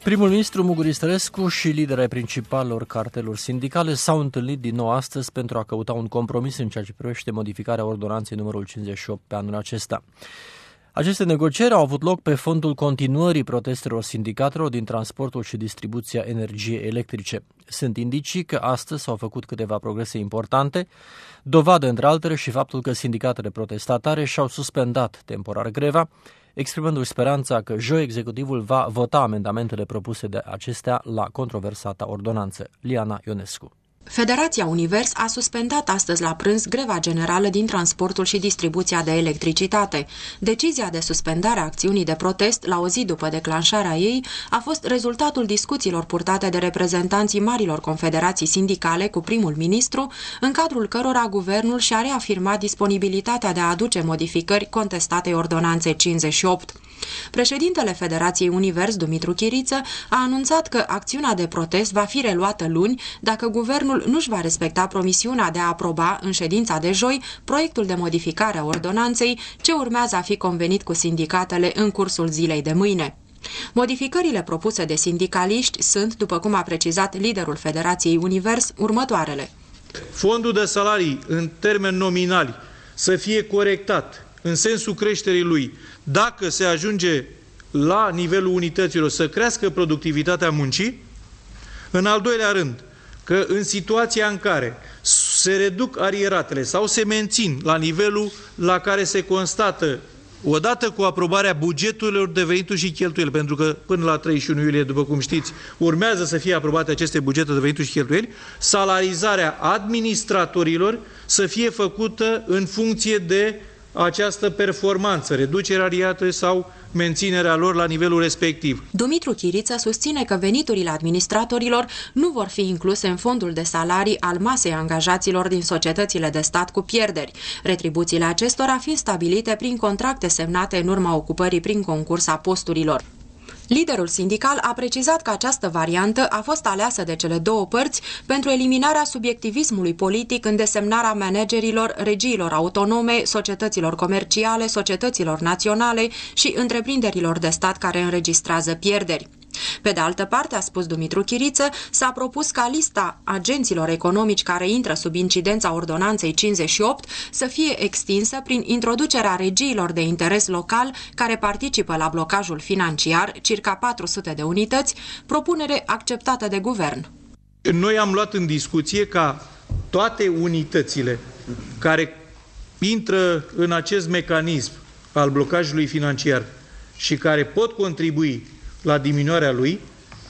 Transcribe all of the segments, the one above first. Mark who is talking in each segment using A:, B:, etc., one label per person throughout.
A: Primul ministru Muguri Stărescu și liderii principalilor carteluri sindicale s-au întâlnit din nou astăzi pentru a căuta un compromis în ceea ce privește modificarea ordonanței numărul 58 pe anul acesta. Aceste negocieri au avut loc pe fondul continuării protestelor sindicatelor din transportul și distribuția energiei electrice. Sunt indicii că astăzi s-au făcut câteva progrese importante, dovadă între altele și faptul că sindicatele protestatare și-au suspendat temporar greva, exprimându-și speranța că joi executivul va vota amendamentele propuse de acestea la controversata ordonanță. Liana Ionescu.
B: Federația Univers a suspendat astăzi la prânz greva generală din transportul și distribuția de electricitate. Decizia de suspendare a acțiunii de protest la o zi după declanșarea ei a fost rezultatul discuțiilor purtate de reprezentanții marilor confederații sindicale cu primul ministru, în cadrul cărora guvernul și-a reafirmat disponibilitatea de a aduce modificări contestate ordonanței 58. Președintele Federației Univers, Dumitru Chiriță, a anunțat că acțiunea de protest va fi reluată luni dacă guvernul nu-și va respecta promisiunea de a aproba în ședința de joi proiectul de modificare a ordonanței ce urmează a fi convenit cu sindicatele în cursul zilei de mâine. Modificările propuse de sindicaliști sunt, după cum a precizat liderul Federației Univers, următoarele.
C: Fondul de salarii în termeni nominali să fie corectat în sensul creșterii lui, dacă se ajunge la nivelul unităților să crească productivitatea muncii. În al doilea rând, că în situația în care se reduc arieratele sau se mențin la nivelul la care se constată odată cu aprobarea bugetelor de venituri și cheltuieli, pentru că până la 31 iulie, după cum știți, urmează să fie aprobate aceste bugete de venituri și cheltuieli, salarizarea administratorilor să fie făcută în funcție de această performanță, reducerea arieratelor sau menținerea lor la nivelul respectiv.
B: Dumitru Chiriță susține că veniturile administratorilor nu vor fi incluse în fondul de salarii al masei angajaților din societățile de stat cu pierderi, retribuțiile acestora fiind stabilite prin contracte semnate în urma ocupării prin concurs a posturilor. Liderul sindical a precizat că această variantă a fost aleasă de cele două părți pentru eliminarea subiectivismului politic în desemnarea managerilor, regiilor autonome, societăților comerciale, societăților naționale și întreprinderilor de stat care înregistrează pierderi. Pe de altă parte, a spus Dumitru Chiriță, s-a propus ca lista agenților economici care intră sub incidența ordonanței 58 să fie extinsă prin introducerea regiilor de interes local care participă la blocajul financiar, circa 400 de unități, propunere acceptată de guvern.
C: Noi am luat în discuție ca toate unitățile care intră în acest mecanism al blocajului financiar și care pot contribui la diminuarea lui,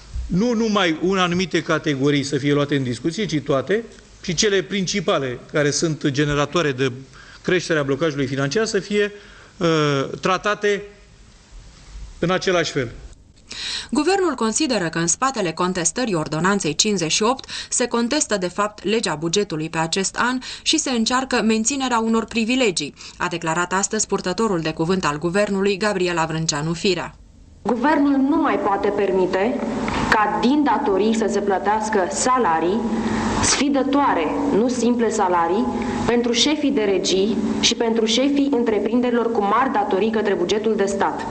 C: nu numai în anumite categorii să fie luate în discuție, ci toate, și cele principale, care sunt generatoare de creșterea blocajului financiar, să fie tratate în același fel.
B: Guvernul consideră că în spatele contestării ordonanței 58 se contestă de fapt legea bugetului pe acest an și se încearcă menținerea unor privilegii, a declarat astăzi purtătorul de cuvânt al guvernului, Gabriela Vrânceanu Firea.
D: Guvernul nu mai poate permite ca din datorii să se plătească salarii sfidătoare, nu simple salarii, pentru șefii de regii și pentru șefii întreprinderilor cu mari datorii către bugetul de stat.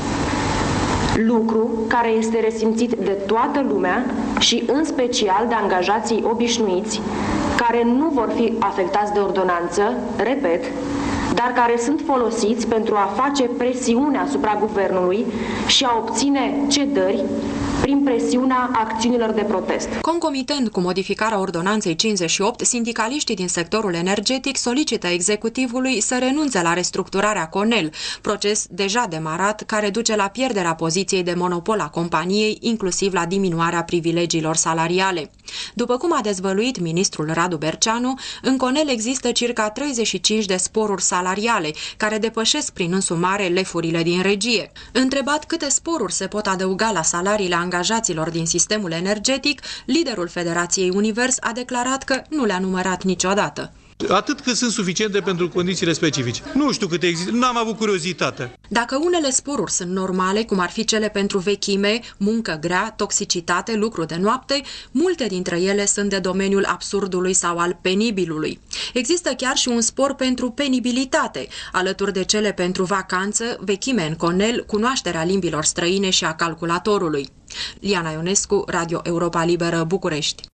D: Lucru care este resimțit de toată lumea și în special de angajații obișnuiți, care nu vor fi afectați de ordonanță, repet, dar care sunt folosiți pentru a face presiune asupra guvernului și a obține cedări prin presiunea acțiunilor de protest.
B: Concomitent cu modificarea ordonanței 58, sindicaliștii din sectorul energetic solicită executivului să renunțe la restructurarea Conel, proces deja demarat care duce la pierderea poziției de monopol a companiei, inclusiv la diminuarea privilegiilor salariale. După cum a dezvăluit ministrul Radu Berceanu, în Conel există circa 35 de sporuri salariale, care depășesc prin însumare lefurile din regie. Întrebat câte sporuri se pot adăuga la salariile angajaților din sistemul energetic, liderul Federației Univers a declarat că nu le-a numărat niciodată.
C: Atât cât sunt suficiente pentru condițiile specifice. Nu știu câte există, n-am avut curiozitate.
B: Dacă unele sporuri sunt normale, cum ar fi cele pentru vechime, muncă grea, toxicitate, lucru de noapte, multe dintre ele sunt de domeniul absurdului sau al penibilului. Există chiar și un spor pentru penibilitate, alături de cele pentru vacanță, vechime în conel, cunoașterea limbilor străine și a calculatorului. Liana Ionescu, Radio Europa Liberă, București.